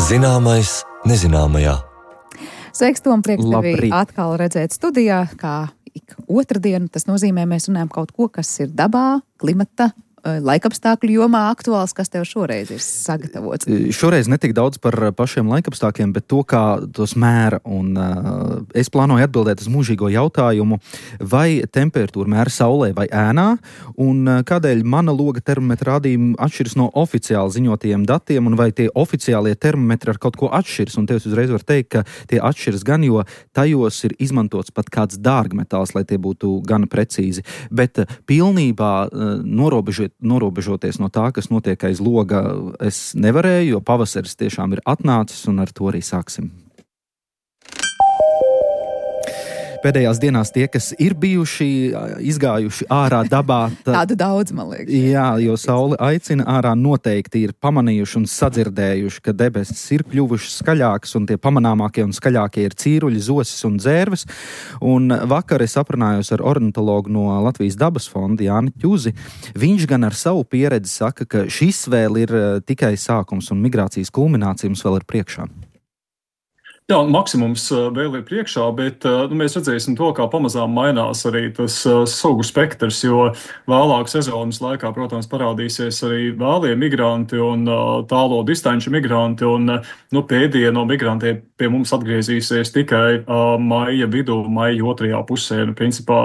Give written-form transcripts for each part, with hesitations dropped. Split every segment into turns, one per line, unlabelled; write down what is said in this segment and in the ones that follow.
Zināmais nezināmajā.
Sveiks, Tom, prieks tevi
Labrīt.
atkal redzēt studijā, kā ik otrdienu. Tas nozīmē, mēs runājam kaut ko, kas ir dabā, klimata, laikapstākļu jomā aktuāls, kas tev šoreiz ir sagatavots.
Šoreiz netik daudz par pašiem laikapstākļiem, bet to, kā tos mēra. Un es plānoju atbildēt uz mūžīgo jautājumu, vai temperatūra mēra saulē vai ēnā, un kādēļ mana loga termometra rādījumi atšķiras no oficiāli ziņotajiem datiem, un vai tie oficiālie termometri ar kaut ko atšķiras. Un tev uzreiz var teikt, ka tie atšķiras gan, jo tajos ir izmantots pat kāds dārgmetāls, lai tie būtu gana precīzi. Bet pilnībā norobežoties no tā, kas notiek aiz loga, es nevarēju, jo pavasaris tiešām ir atnācis, un ar to arī sāksim. Pēdējās dienās tie, kas ir bijuši izgājuši ārā dabā.
Tādu daudz, man liekas.
Jā, jo saule aicina ārā, noteikti ir pamanījuši un sadzirdējuši, ka debesis ir kļuvušas skaļākas, un tie pamanāmākie un skaļākie ir cīruļi, zosis un dzērves. Un vakar es aprunājos ar ornitologu no Latvijas dabas fonda Jāni Ķuzi. Viņš gan ar savu pieredzi saka, ka šis vēl ir tikai sākums un migrācijas kulminācija mums vēl ir priekšā.
Jā, maksimums vēl ir priekšā, bet mēs redzēsim to, kā pamazām mainās arī tas sugu spektrs, jo vēlāk sezonas laikā, protams, parādīsies arī vēlie migranti un tālo distanču migranti, un pēdējie no migrantiem pie mums atgriezīsies tikai maija vidū, maija otrajā pusē. Principā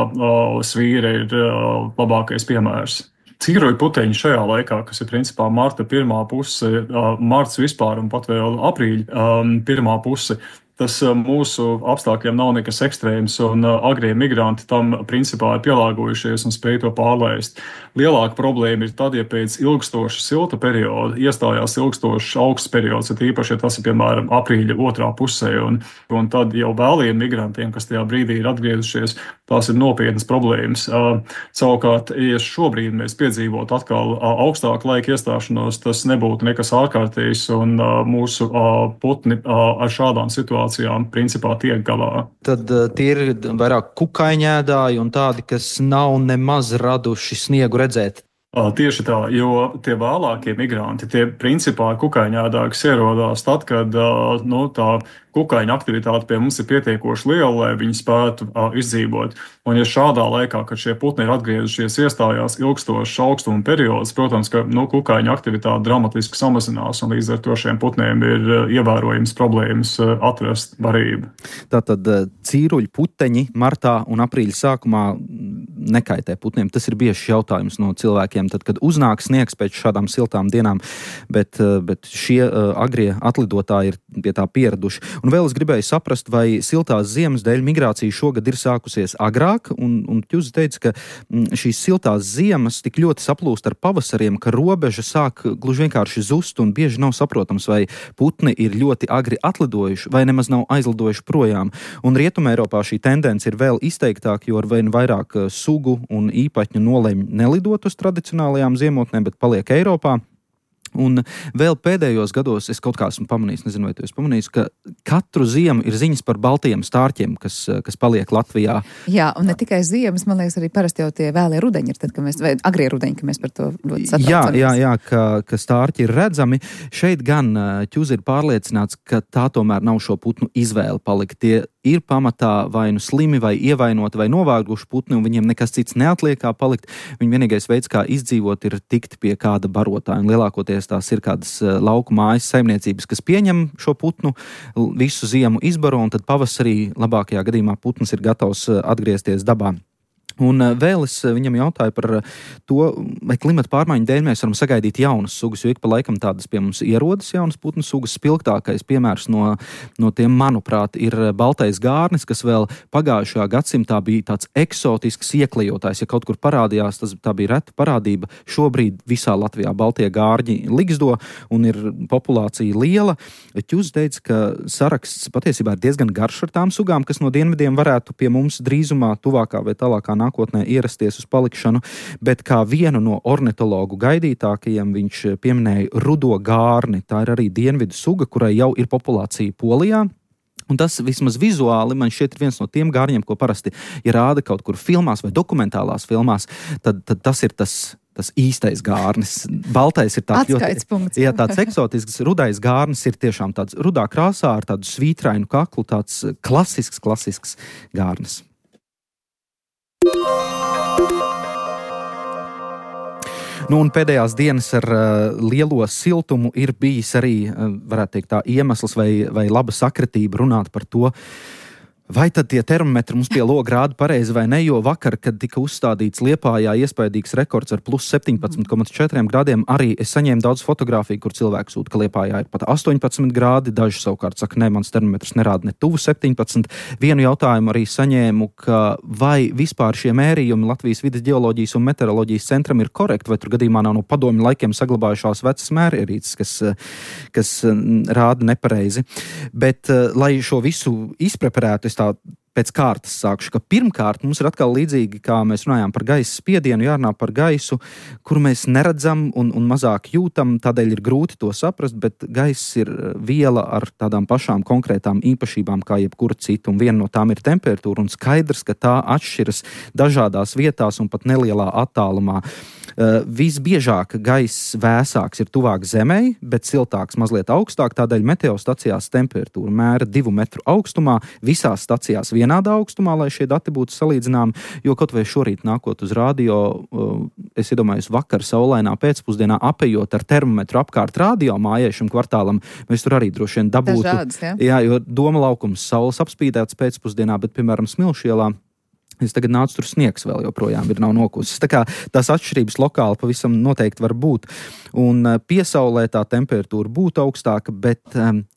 svīra ir labākais piemērs. Cīruļu puteņi šajā laikā, kas ir principā marta pirmā puse, marts vispār un pat vēl aprīļa pirmā puse, tas mūsu apstākļiem nav nekas ekstrēms, un agrie migranti tam principā ir pielāgojušies un spēj to pārlaist. Lielāka problēma ir tad, ja pēc ilgstoša silta perioda iestājās ilgstošs augsts periods, īpaši, ja tas ir, piemēram, aprīļa otrā pusē, un tad jau vēliem migrantiem, kas tajā brīdī ir atgriezušies, tās ir nopietnas problēmas. Savukārt, ja šobrīd mēs piedzīvot atkal augstāku laika iestāšanos, tas nebūtu nekas ārkārtējs, un mūsu putni ar šādām situācijām principā tiek galā.
Tad tie ir vairāk kukaiņēdāji un tādi, kas nav nemaz raduši sniegu redzēt.
Tieši tā, jo tie vēlākie migranti, tie principā kukaiņēdāji, kas ierodās tad, kad tā kukaiņa aktivitāte pie mums ir pietiekoši liela, lai viņi spētu izdzīvot. Un ja šādā laikā, kad šie putni ir atgriezušies, iestājās ilgstošs augstuma periods, protams, ka kukaiņa aktivitāte dramatiski samazinās, un līdz ar to šiem putniem ir ievērojams problēmas atrast barību.
Tātad cīruļu puteņi martā un aprīļa sākumā nekaitē putniem. Tas ir bieži jautājums no cilvēkiem, tad, kad uznāk sniegs pēc šādām siltām dienām, bet šie agrie atlidotāji ir pie tā pieraduši. Un vēl es gribēju saprast, vai siltās ziemas dēļ migrācija šogad ir sākusies agrāk, un Ķuzi teica, ka šīs siltās ziemas tik ļoti saplūst ar pavasariem, ka robeža sāk gluži vienkārši zust, un bieži nav saprotams, vai putni ir ļoti agri atlidojuši, vai nemaz nav aizlidojuši projām. Un Rietumē Eiropā šī tendence ir vēl izteiktāka, jo ar vien vairāk sugu un īpaņu nolemj nelidot uz tradicionālajām ziemotnēm, bet paliek Eiropā. Un vēl pēdējos gados es kaut kā esmu pamanījis, nezinu, vai tu esi pamanījis, ka katru ziemu ir ziņas par baltajiem stārķiem, kas paliek Latvijā.
Jā, un ne tikai ziemas, man liekas, arī parasti jau tie vēlie rudeņi ir tad, vai agrie rudeņi, ka mēs par to ļoti satraucamies.
Jā, ka stārķi ir redzami. Šeit gan Ķuzi ir pārliecināts, ka tā tomēr nav šo putnu izvēle palikt. Tie ir pamatā vai nu slimi, vai ievainoti, vai novārguši putni, un viņiem nekas cits neatliek kā palikt. Viņa vienīgais veids, kā izdzīvot, ir tikt pie kāda barotāja, un lielākoties tās ir kādas lauku mājas saimniecības, kas pieņem šo putnu, visu ziemu izbaro, un tad pavasarī labākajā gadījumā putns ir gatavs atgriezties dabā. Un vēl es viņam jautāju par to, vai klimata pārmaiņu dēļ mēs varam sagaidīt jaunas sugas, jo ik pa laikam tādas pie mums ierodas jaunas putnu sugas. Spilgtākais piemērs no tiem, manuprāt, ir baltais gārnis, kas vēl pagājušajā gadsimtā bija tāds eksotisks ieklejotājs. Ja kaut kur parādījās, tā bija reta parādība. Šobrīd visā Latvijā baltie gārņi ligzdo un ir populācija liela. Ķuzi teica, ka saraksts patiesībā ir diezgan garš ar tām sugām, kas no dienvidiem varētu pie mums drīzumā, tuvākā vai tālākā nākotnē ierasties uz palikšanu, bet kā vienu no ornitologu gaidītākajiem viņš pieminēja rudo gārni. Tā ir arī dienvidu suga, kurai jau ir populācija Polijā. Un tas vismaz vizuāli man šķiet ir viens no tiem gārņiem, ko parasti, ja rāda kaut kur filmās vai dokumentālās filmās, tad tas ir tas īstais gārnis. Baltais ir tāds
atskaits punkts.
Jā, tāds eksotisks, rudais gārnis ir tiešām tāds rudā krāsā ar tādu svītrainu kaklu, tāds klasisks gārnis. Nu, un pēdējās dienas ar lielo siltumu ir bijis arī, varētu teikt tā, iemesls vai laba sakritība runāt par to, vai tad tie termometri mums pie loga rāda pareizi vai ne, jo vakar, kad tika uzstādīts Liepājā iespaidīgs rekords ar plus 17,4 grādiem, arī es saņēmu daudz fotogrāfiju, kur cilvēki sūta, ka Liepājā ir pat 18 grādi, daži savukārt saka, ne, mans termometrs nerāda ne tuvu 17. Vienu jautājumu arī saņēmu, ka vai vispār šie mērījumi Latvijas vides ģeoloģijas un meteoroloģijas centram ir korekti, vai tur gadījumā nav no padomju laikiem saglabājušās vecas mērierīces, kas rāda nepareizi. Bet, lai šo visu izpreparētu, es tā pēc kārtas sākšu, ka pirmkārt mums ir atkal līdzīgi, kā mēs runājām par gaisa spiedienu, jārunā par gaisu, kuru mēs neredzam un mazāk jūtam, tādēļ ir grūti to saprast, bet gaiss ir viela ar tādām pašām konkrētām īpašībām kā jebkura cita, un viena no tām ir temperatūra, un skaidrs, ka tā atšķiras dažādās vietās un pat nelielā attālumā. Visbiežāk gaiss vēsāks ir tuvāk zemei, bet siltāks mazliet augstāk, tādēļ meteostacijās temperatūra mēra 2 metru augstumā, visās stacijās vienādā augstumā, lai šie dati būtu salīdzināmi, jo kaut vai šorīt nākot uz radio, es iedomājos vakar saulainā pēcpusdienā apejot ar termometru apkārt radio mājēšam kvartālam, mēs tur arī droši vien dabūtu.
Dažādas, ja?
Jā, jo Doma laukums saules apspīdēts pēcpusdienā, bet, piemēram, Smilšielā es tagad nācu, tur sniegs vēl joprojām nav nokusis. Tā kā tās atšķirības lokāli pavisam noteikti var būt. Un piesaulē tā temperatūra būtu augstāka, bet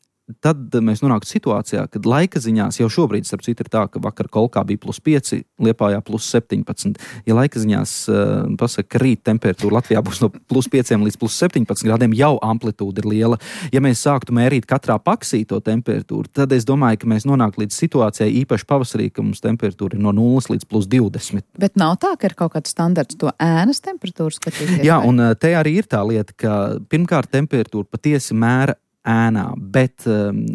tad mēs nonāktu situācijā, kad laika ziņās jau šobrīd, starp citu, ir tā, ka vakar Kolkā bija plus 5, Liepājā plus 17. Ja laika ziņās pasaka, ka rīt temperatūra Latvijā būs no plus 5 līdz plus 17 grādiem, jau amplitūda ir liela. Ja mēs sāktu mērīt katrā paksī to temperatūru, tad es domāju, ka mēs nonāktu līdz situācijai īpaši pavasarī, ka mums temperatūra ir no 0 līdz plus 20.
Bet nav tā, ka ir kaut kāds standarts to ēnas temperatūras skatīties?
Jā, un te arī ir tā lieta, ka pirmkārt temperatūra patiesi mēra ēnā, bet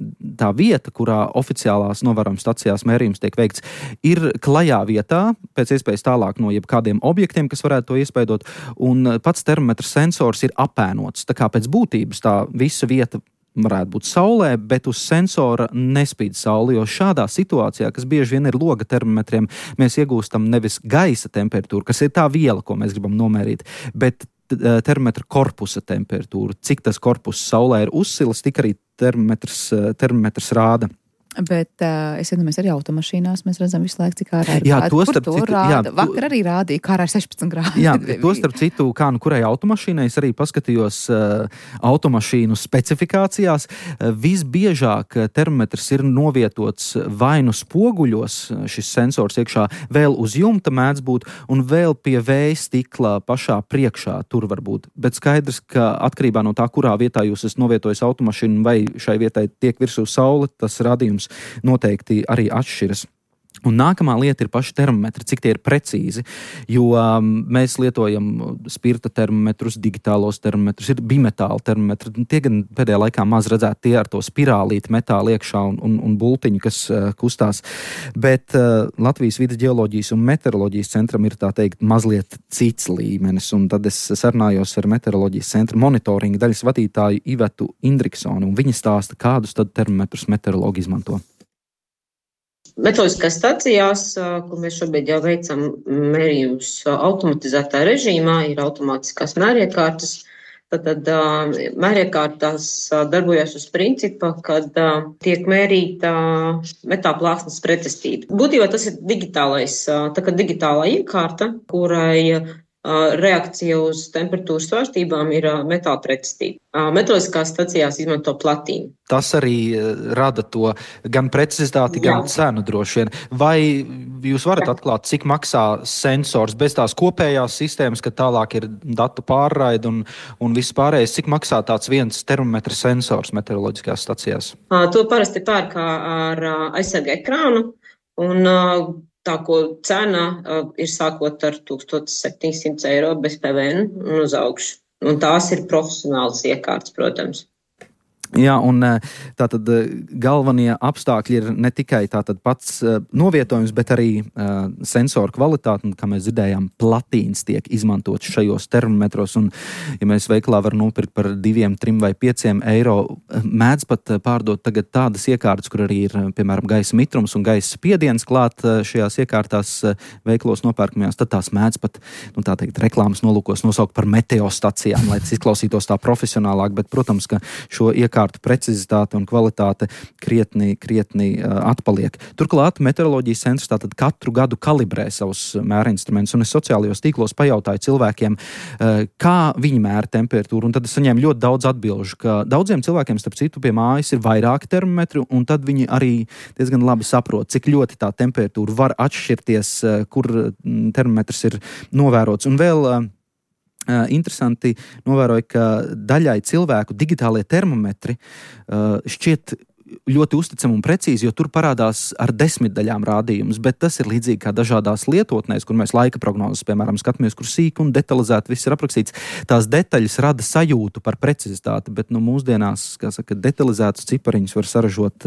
tā vieta, kurā oficiālās novērojuma stacijās mērījums tiek veikts, ir klajā vietā, pēc iespējas tālāk no jebkādiem objektiem, kas varētu to iespaidot, un pats termometra sensors ir apēnots. Tā kā pēc būtības tā visa vieta varētu būt saulē, bet uz sensora nespīd saule, jo šādā situācijā, kas bieži vien ir loga termometriem, mēs iegūstam nevis gaisa temperatūru, kas ir tā viela, ko mēs gribam nomērīt, bet termometra korpusa temperatūru. Cik tas korpus saulē ir uzsilis, tik arī termometrs rāda.
Bet es iedomājos, arī automašīnās mēs redzam visu laiku, cik ārā ir
jā,
grādi. Kur to rāda? Vakar arī rādīja, kā ārā ir 16 grādi.
Jā, to starp citu, kā nu kurai automašīnai, es arī paskatījos automašīnu specifikācijās. Visbiežāk termometrs ir novietots vai nu spoguļos, šis sensors iekšā, vēl uz jumta mēdz būt, un vēl pie vēja stikla pašā priekšā tur var būt. Bet skaidrs, ka atkarībā no tā, kurā vietā jūs esat novietojis automašīnu vai šai vietai tiek virsū saule, tas radījums noteikti arī atšķiras. Un nākamā lieta ir paši termometri, cik tie ir precīzi, jo mēs lietojam spirta termometrus, digitālos termometrus, ir bimetāla termometri, tie gan pēdējā laikā maz redzēt, tie ar to spirālīti metāli iekšā un bultiņu, kas kustās, bet Latvijas vides ģeoloģijas un meteoroloģijas centram ir tā teikt mazliet cits līmenis, un tad es sarunājos ar meteoroloģijas centra monitoringa daļas vadītāju Ivetu Indriksoni, un viņa stāsta, kādus tad termometrus meteorologi izmanto.
Meteoroloģiskās stacijās, kur mēs šobrīd jau veicam mērījumus automatizētā režīmā, ir automātiskās mēriekārtas. Tad mēriekārtās darbojas uz principa, kad tiek mērīta metāla plāksnes pretestība. Būtībā tas ir digitālā iekārta, kurai reakcija uz temperatūras svārstībām ir metāla pretestība. Meteoroloģiskās stacijās izmanto platīnu.
Tas arī rada to gan precizitāti, gan cenu droši vien. Vai jūs varat atklāt, cik maksā sensors bez tās kopējās sistēmas, kad tālāk ir datu pārraide un viss pārējais, cik maksā tāds viens termometra sensors meteoroloģiskās stacijās?
To parasti pērk ar aizsarga ekrānu, un tā, ko cena ir sākot ar 1700 eiro bez PVN un uz augšu. Un tās ir profesionālas iekārtas, protams.
Jā, un tātad galvenie apstākļi ir ne tikai tātad pats novietojums, bet arī sensoru kvalitāte, un, kā mēs dzirdējām, platīns tiek izmantots šajos termometros, un, ja mēs veiklā var nopirkt par 2, 3 vai 5 eiro, mēdz pat pārdot tagad tādas iekārtas, kur arī ir, piemēram, gaisa mitrums un gaisa spiediens klāt šajās iekārtās veiklos nopērkamajās, tad tās mēdz pat, tā teikt, reklāmas nolūkos nosaukt par meteostacijām, lai tas izklausītos tā profesionālāk, bet, protams, ka šo iekārtu precizitāte un kvalitāte krietni atpaliek. Turklāt meteoroloģijas centrs tātad katru gadu kalibrē savus mērinstrumentus, un es sociālajos tīklos pajautāju cilvēkiem, kā viņi mēra temperatūru, un tad es saņēmu ļoti daudz atbilžu, ka daudziem cilvēkiem, starp citu, pie mājas ir vairāki termometri, un tad viņi arī diezgan labi saprot, cik ļoti tā temperatūra var atšķirties, kur termometrs ir novērots. Un vēl interesanti novēroja, ka daļai cilvēku digitālie termometri šķiet ļoti uzticami un precīzi, jo tur parādās ar 10 daļām rādījumus, bet tas ir līdzīgi kā dažādās lietotnēs, kur mēs laika prognozes, piemēram, skatāmies, kur sīk un detalizēti viss ir aprakstīts. Tās detaļas rada sajūtu par precizitāti, bet mūsdienās, kā saka, detalizētus cipariņus var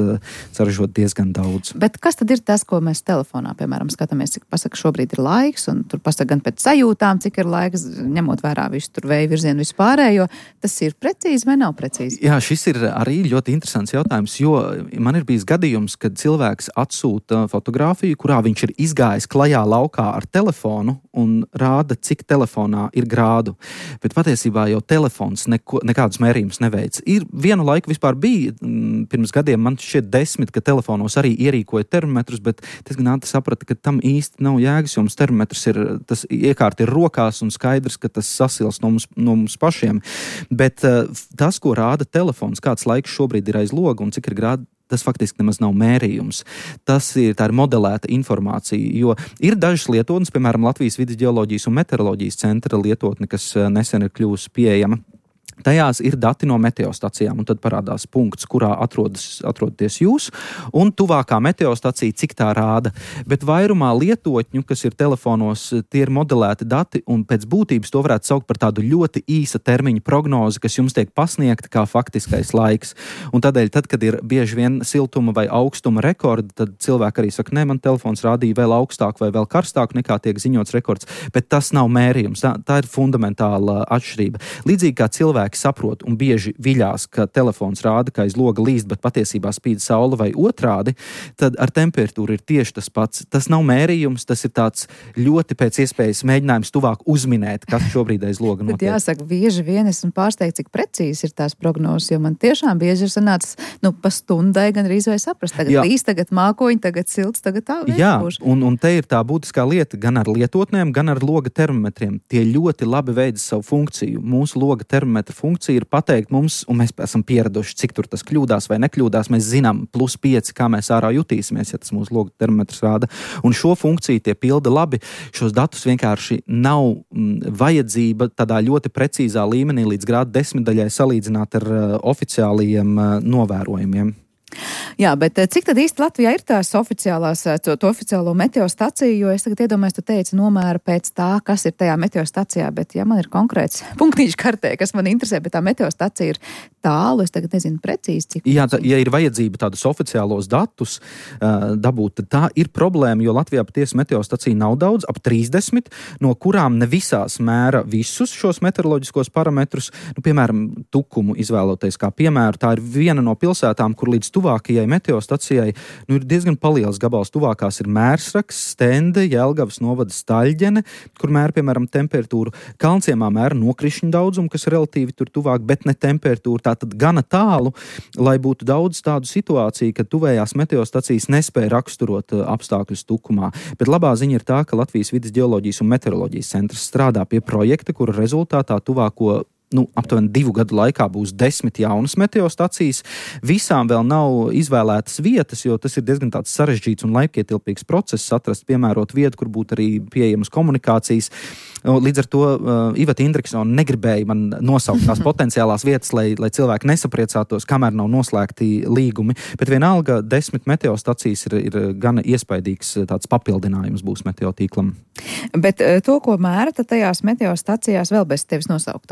saražot diezgan daudz.
Bet kas tad ir tas, ko mēs telefonā, piemēram, skatāmies, cik pasaka šobrīd ir laiks, un tur pasaka gan pēc sajūtām, cik ir laiks, ņemot vērā visu tur vēju virzienu vispārējo, tas ir precīzi vai nav precīzi?
Jā, šis ir arī ļoti interesants jautājums, jo man ir bijis gadījums, kad cilvēks atsūta fotogrāfiju, kurā viņš ir izgājis klajā laukā ar telefonu un rāda, cik telefonā ir grādu. Bet patiesībā jau telefons nekādus mērījumus neveic. Ir vienu laiku vispār bija, pirms gadiem man šķiet 10, ka telefonos arī ierīkoja termometrus, bet diezgan ātri saprata, ka tam īsti nav jēgas, jo mums termometrs ir, tas iekārta ir rokās un skaidrs, ka tas sasils no mums pašiem. Bet tas, ko rāda telefons, kāds laiks šobrīd ir aiz loga un cik ir grādi, tas faktiski nemaz nav mērījums. Tā ir modelēta informācija, jo ir dažas lietotnes, piemēram, Latvijas vides ģeoloģijas un meteoroloģijas centra lietotne, kas nesen ir kļuvusi pieejama. Tajās ir dati no meteostacijām, un tad parādās punkts, kurā atrodaties jūs, un tuvākā meteostacija, cik tā rāda. Bet vairumā lietotņu, kas ir telefonos, tie ir modelēti dati, un pēc būtības to varētu saukt par tādu ļoti īsa termiņa prognozi, kas jums tiek pasniegta kā faktiskais laiks. Un tādēļ, tad, kad ir bieži vien siltuma vai augstuma rekordi, tad cilvēki arī saka, ne, man telefons rādīja vēl augstāk vai vēl karstāk, nekā tiek ziņots rekords, bet tas nav mērījums. Tā ir fundamentāla atšķirība. Līdzīgi kā cilvēki saprot un bieži viļās, ka telefons rāda, ka aiz loga līst, bet patiesībā spīd saule vai otrādi, tad ar temperatūru ir tieši tas pats. Tas nav mērījums, tas ir tāds ļoti pēc iespējas mēģinājums tuvāk uzminēt, kas šobrīd aiz loga notiek.
Bet jāsaka, bieži vien esmu pārsteigts, cik precīzi ir tās prognozes, jo man tiešām bieži ir sanācis, pa stundai gan arī vai saprast, tagad līst, tagad mākoņi, tagad silts, tagad tā.
Jā, un te ir tā būtiskā lieta gan ar lietotnēm, gan ar loga termometriem. Tie ļoti labi veids savu funkciju. Mūsu loga termometra funkcija ir pateikt mums, un mēs esam pieraduši, cik tur tas kļūdās vai nekļūdās. Mēs zinām +5, kā mēs ārā jutīsimies, ja tas mūsu loga termometrs rāda. Un šo funkciju tie pilda labi. Šos datus vienkārši nav vajadzība tādā ļoti precīzā līmenī līdz grādu 10 salīdzināt ar oficiālajiem novērojumiem.
Jā, bet cik tad īsti Latvijā ir tās oficiālās, to oficiālo meteostaciju, jo es tagad iedomājos, tu teici nomēra pēc tā, kas ir tajā meteostacijā, bet ja man ir konkrēts punktīši kartē, kas man interesē, bet tā meteostacija ir tālu, es tagad nezinu precīzi, cik.
Jā, ja ir vajadzība tādus oficiālos datus dabūt, tad tā ir problēma, jo Latvijā patiesi meteostaciju nav daudz, ap 30, no kurām ne visās mēra visus šos meteoroloģiskos parametrus. Piemēram, Tukumu izvēloties kā piemēru, tā ir viena no pilsētām, kur līdz tuvākajai meteostacijai ir diezgan paliels gabals. Tuvākās ir Mērsraks, Stende, Jelgavas novada Staļģene, kur mēra, piemēram, temperatūru. Kalnciemā mēra nokrišņu daudzumu, kas relatīvi tur tuvāk, bet ne temperatūru. Tātad gana tālu, lai būtu daudz tādu situāciju, kad tuvējās meteostacijas nespēja raksturot apstākļus Tukumā. Bet labā ziņa ir tā, ka Latvijas vides ģeoloģijas un meteoroloģijas centrs strādā pie projekta, kura rezultātā tuvāko aptuveni 2 gadu laikā būs 10 jaunas meteostacijas. Visām vēl nav izvēlētas vietas, jo tas ir diezgan tāds sarežģīts un laikietilpīgs process atrast piemērot vietu, kur būtu arī pieejamas komunikācijas. Līdz ar to Iveta Indriksona negribēja man nosaukt tās potenciālās vietas, lai cilvēki nesapriecātos, kamēr nav noslēgti līgumi. Bet vienalga 10 meteostacijas ir gana iespaidīgs tāds papildinājums būs meteotīklam.
Bet to, ko mēra, tad tajās meteostacijās vēl bez tevis nosauktā jau tur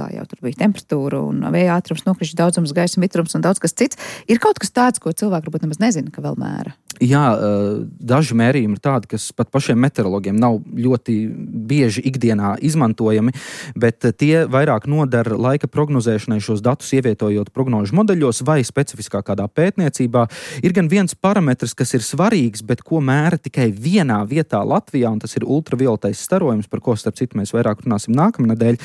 bija temperatūra un vēja ātrums, nokrišņu daudzums, gaisa mitrums un daudz kas cits. Ir kaut kas tāds, ko cilvēki varbūt nemaz nezina, ka vēl mēra?
Jā, daži mērījumi ir tādi, kas pat pašiem meteorologiem nav ļoti bieži ikdienā izmantojami, bet tie vairāk nodara laika prognozēšanai šos datus ievietojot prognožu modeļos vai specifiskā kādā pētniecībā. Ir gan viens parametrs, kas ir svarīgs, bet ko mēra tikai vienā vietā Latvijā, un tas ir ultravioletais starojums, par ko, starp citu, mēs vairāk runāsim nākamnedēļ,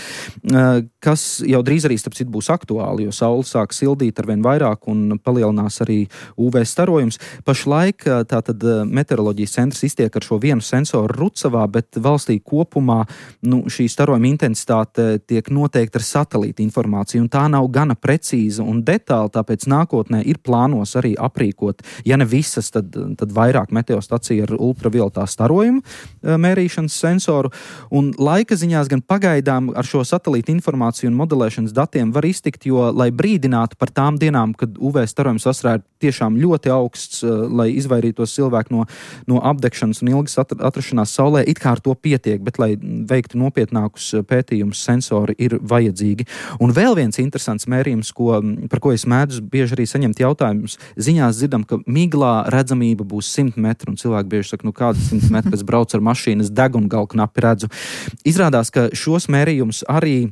kas jau drīz arī, starp citu, būs aktuāli, jo saule sāk sildīt arvien vairāk un palielinās arī UV starojums. Pašlaik tātad meteoroloģijas centrs iztiek ar šo vienu sensoru Rucavā, bet valstī kopumā šī starojuma intensitāte tiek noteikta ar satelīta informāciju, un tā nav gana precīza un detāla, tāpēc nākotnē ir plānos arī aprīkot, ja ne visas, tad vairāk meteostaciju ar ultravioletā starojumu mērīšanas sensoru, un laika ziņās gan pagaidām ar šo satelīta informāciju un modelēšanas datiem var iztikt, jo, lai brīdinātu par tām dienām, kad UV starojums vasarā ir tiešām ļoti augsts, lai izvairītos cilvēku no apdegšanas un ilgas atrašanās saulē, it kā ar to pietiek, bet, lai veiktu nopietnākus pētījumus, sensori ir vajadzīgi. Un vēl viens interesants mērījums, par ko es mēdzu bieži arī saņemt jautājumus, ziņās dzirdam, ka miglā redzamība būs 100 metru, un cilvēki bieži saka, kādi 100 metri, es braucu ar mašīnas degungalu knapi redzu. Izrādās, ka šos mērījumus arī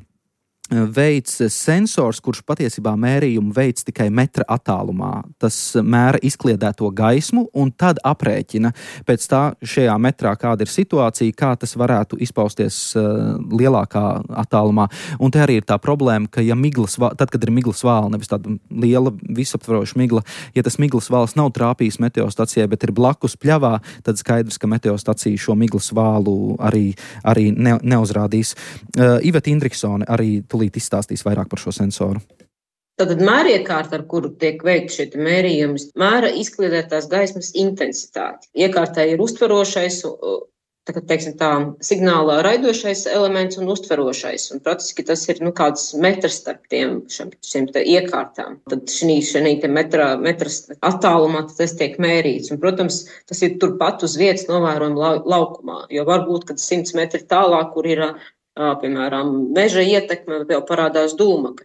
veids sensors, kurš patiesībā mērījumu veids tikai metra attālumā. Tas mēra izkliedēto gaismu un tad aprēķina pēc tā šajā metrā, kāda ir situācija, kā tas varētu izpausties lielākā attālumā. Un te arī ir tā problēma, ka ja tad, kad ir miglas vāla, nevis tāda liela visaptvaroša migla, ja tas miglas vāls nav trāpījis meteostacijai, bet ir blakus pļavā, tad skaidrs, ka meteostacija šo miglas vālu arī neuzrādīs. Iveta Indriksone arī tūlīt izstāstīs vairāk par šo sensoru.
Tātad mēriekārta, ar kuru tiek veikti šie mērījumi, mēra izkliedētās gaismas intensitāti. Iekārtā ir uztverošais, teiksim tā, signālā raidošais elements un uztverošais. Un praktiski tas ir kāds metrs starp šiem iekārtām. Tad šī metras attālumā tas tiek mērīts. Un, protams, tas ir turpat uz vietas novērojuma laukumā, jo varbūt, kad 100 metri tālāk, kur ir piemēram, meža ietekme, jau parādās dūmaka.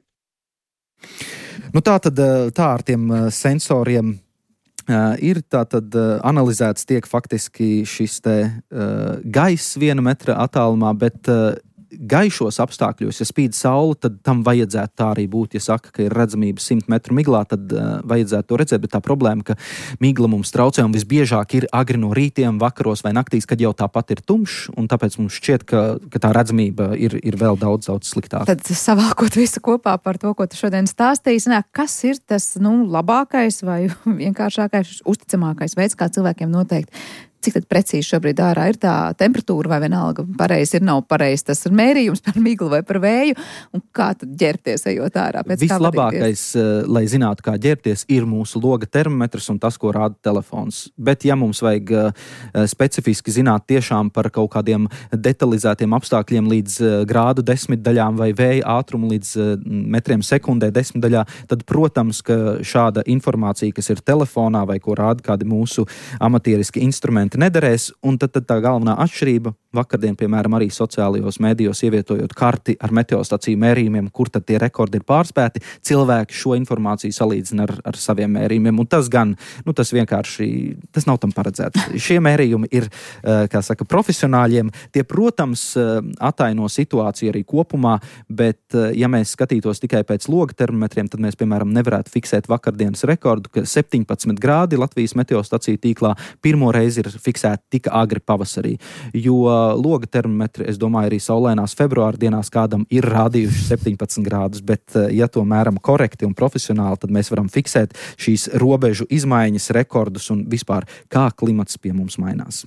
Tā ar tiem sensoriem ir tātad analizēts tiek faktiski šis gaiss 1 metra attālumā, bet gaišos apstākļos, ja spīd saule, tad tam vajadzētu tā arī būt. Ja saka, ka ir redzamība 100 metru miglā, tad vajadzētu to redzēt, bet tā problēma, ka migla mums traucē un visbiežāk ir agri no rītiem, vakaros vai naktīs, kad jau tāpat ir tumšs, un tāpēc mums šķiet, ka tā redzamība ir vēl daudz sliktāka.
Tad savākot visu kopā par to, ko tu šodien stāstīji, kas ir tas labākais vai vienkāršākais, uzticamākais veids, kā cilvēkiem noteikt, cik tad precīzi šobrīd ārā ir tā temperatūra vai vienalga pareizi ir, nav pareizi tas ir mērījums par miglu vai par vēju, un kā tad ģērbties ejot ārā?
Vislabākais, lai zinātu, kā ģērbties, ir mūsu loga termometrs un tas, ko rāda telefons. Bet ja mums vajag specifiski zināt tiešām par kaut kādiem detalizētiem apstākļiem līdz grādu desmitdaļām vai vēja ātrumu līdz metriem sekundē desmitdaļā, tad, protams, ka šāda informācija, kas ir telefonā vai ko rāda kādi mūsu amatieriski instrumenti, nederēs, un tad tā galvenā atšķirība vakardien, piemēram, arī sociālajos mēdījos ievietojot karti ar meteostaciju mērījumiem, kur tad tie rekordi ir pārspēti, cilvēki šo informāciju salīdzina ar saviem mērījumiem, un tas gan, tas vienkārši, tas nav tam paredzēts. Šie mērījumi ir, kā saka, profesionāļiem, tie, protams, ataino situāciju arī kopumā, bet ja mēs skatītos tikai pēc loga termometriem, tad mēs, piemēram, nevarētu fiksēt vakardienas rekordu, ka 17 grādi Latvijas meteostaciju tīklā pirmo reizi ir fiksēti tik agri pavasarī, jo loga termometri, es domāju, arī saulainās februāra dienās kādam ir rādījuši 17 grādus, bet ja to mēram korekti un profesionāli, tad mēs varam fiksēt šīs robežu izmaiņas, rekordus un vispār kā klimats pie mums mainās.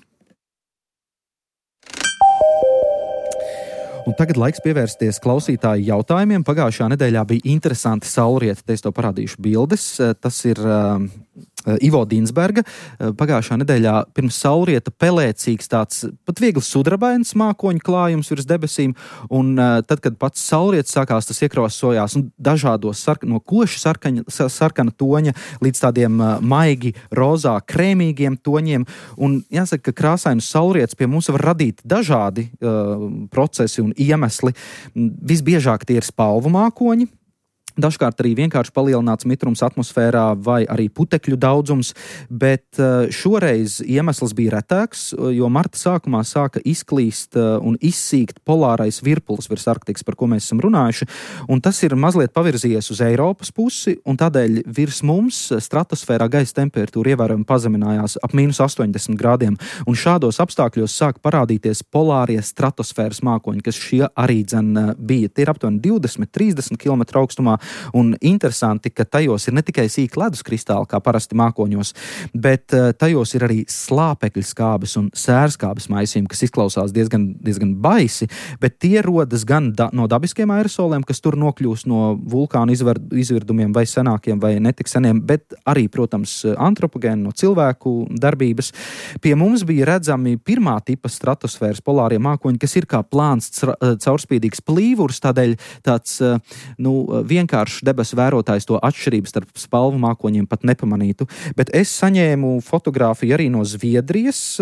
Un tagad laiks pievērsties klausītāju jautājumiem. Pagājušā nedēļā bija interesanti saulrieti, te es to parādīšu bildes. Tas ir Ivo Dinsberga. Pagājušā nedēļā pirms saulrieta pelēcīgs tāds pat viegli sudrabains mākoņu klājums virs debesīm, un tad, kad pats saulrietis sākās, tas iekrosojās dažādos no koši sarkana toņa līdz tādiem maigi, rozā, krēmīgiem toņiem, un jāsaka, ka krāsainus saulrietis pie mums var radīt dažādi procesi un iemesli. Visbiežāk tie ir spalvu mākoņi, dažkārt arī vienkārši palielināts mitrums atmosfērā vai arī putekļu daudzums, bet šoreiz iemesls bija retāks, jo marta sākumā sāka izklīst un izsīkt polārais virpulis virs Arktikas, par ko mēs esam runājuši, un tas ir mazliet pavirzījies uz Eiropas pusi, un tādēļ virs mums stratosfērā gaisa temperatūra ievērojami pazeminājās ap -80 grādiem, un šādos apstākļos sāk parādīties polārie stratosfēras mākoņi, kas šie arī bija. Tie ir aptuveni 20-30 km augstumā, un interesanti, ka tajos ir ne tikai sīki ledus kristāli, kā parasti mākoņos, bet tajos ir arī slāpekļu skābes un sērskābes maisījumi, kas izklausās diezgan baisi, bet tie rodas gan no dabiskiem aerosoliem, kas tur nokļūst no vulkānu izvirdumiem vai senākiem vai netik seniem, bet arī, protams, antropogēni no cilvēku darbības. Pie mums bija redzami pirmā tipa stratosfēras polārie mākoņi, kas ir kā plāns caurspīdīgs plīvurs, tādēļ tāds, vienkārši debesu vērotājs to atšķirību starp spalvu mākoņiem pat nepamanītu. Bet es saņēmu fotogrāfiju arī no Zviedrijas.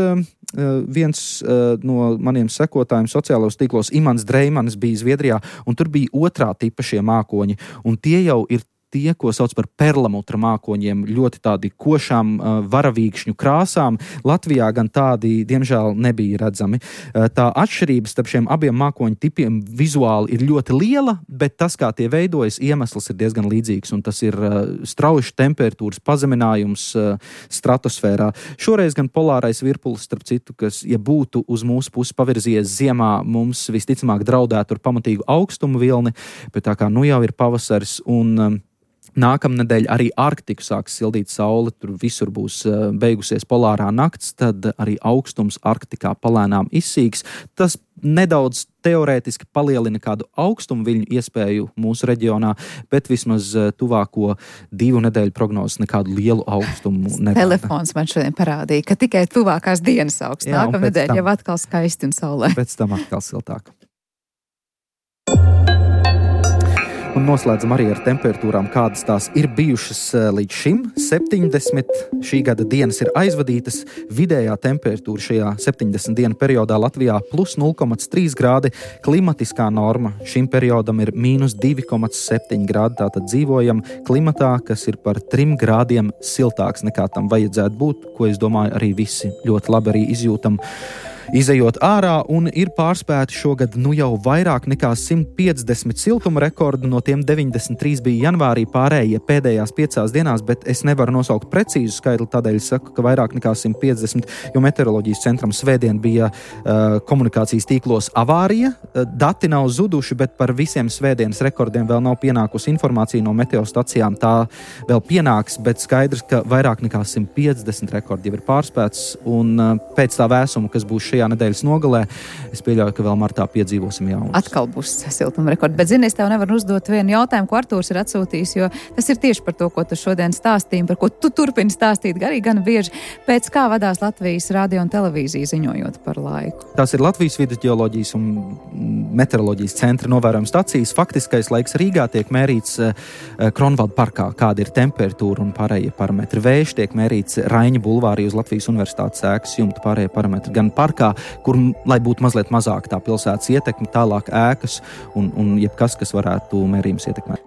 Viens no maniem sekotājiem sociālajos tīklos, Imants Dreimanis, bija Zviedrijā, un tur bija otrā tipa šie mākoņi. Un tie jau ir tie, ko sauc par perlamutra mākoņiem, ļoti tādi košām varavīkšņu krāsām. Latvijā gan tādi, diemžēl, nebija redzami. Tā atšķirības starp šiem abiem mākoņu tipiem vizuāli ir ļoti liela, bet tas, kā tie veidojas, iemesls ir diezgan līdzīgs, un tas ir strauji temperatūras pazeminājums stratosfērā. Šoreiz gan polārais virpulis, starp citu, kas, ja būtu uz mūsu pusi pavirzījies ziemā, mums visticamāk draudētu ar pamatīgu augstumu vilni, bet tā kā jau ir pavasaris un nākamnedēļ arī Arktiku sāks sildīt saule, tur visur būs beigusies polārā nakts, tad arī augstums Arktikā palēnām izsīks. Tas nedaudz teorētiski palielina kādu augstumu viļņu iespēju mūsu reģionā, bet vismaz tuvāko 2 nedēļu prognozes nekādu lielu augstumu nerāda.
Telefons man šodien parādīja, ka tikai tuvākās dienas augsts. Nākamnedēļ jau atkal skaisti un saulē.
Pēc tam atkal siltāk. Un noslēdzam arī ar temperatūrām, kādas tās ir bijušas līdz šim. 70 šī gada dienas ir aizvadītas. Vidējā temperatūra šajā 70 dienu periodā Latvijā plus 0,3 grādi. Klimatiskā norma šim periodam ir minus 2,7 grādi. Tātad dzīvojam klimatā, kas ir par 3 grādiem siltāks nekā tam vajadzētu būt, ko es domāju arī visi ļoti labi arī izjūtam. Izejot ārā, un ir pārspēti šogad jau vairāk nekā 150 siltuma rekordu, no tiem 93 bija janvārī, pārējie pēdējās 5 dienās, bet es nevaru nosaukt precīzu skaitli, tādēļ saku, ka vairāk nekā 150, jo meteoroloģijas centram svētdien bija komunikācijas tīklos avārija. Dati nav zuduši, bet par visiem svētdienas rekordiem vēl nav pienākusi informācija no meteostacijām. Tā vēl pienāks, bet skaidrs, ka vairāk nekā 150 rekordi jau ir pārspēts, un pēc tā vēsuma, kas būs šajā nedēļas nogalē, es pieļauju, ka vēl martā piedzīvosim jaunus.
Atkal būs siltuma rekordi, bet zini, es tev nevaru uzdot vienu jautājumu, ko Artūrs ir atsūtījis, jo tas ir tieši par to, ko tu šodien stāstīji, par ko tu turpini stāstīt arī gan bieži. Pēc kā vadās Latvijas radio un televīzija ziņojot par laiku?
Tās ir Latvijas vides ģeoloģijas un meteoroloģijas centra novērojuma stacijas. Faktiskais laiks Rīgā tiek mērīts Kronvalda parkā, kāda ir temperatūra un pārējie parametri. Vējš tiek mērīts Raiņa bulvārī uz Latvijas universitātes ēkas jumta, pārējie parametri gan parkā, kur, lai būtu mazliet mazāk tā pilsētas ietekme, tālāk ēkas un jebkas, kas varētu mērījums ietekmēt.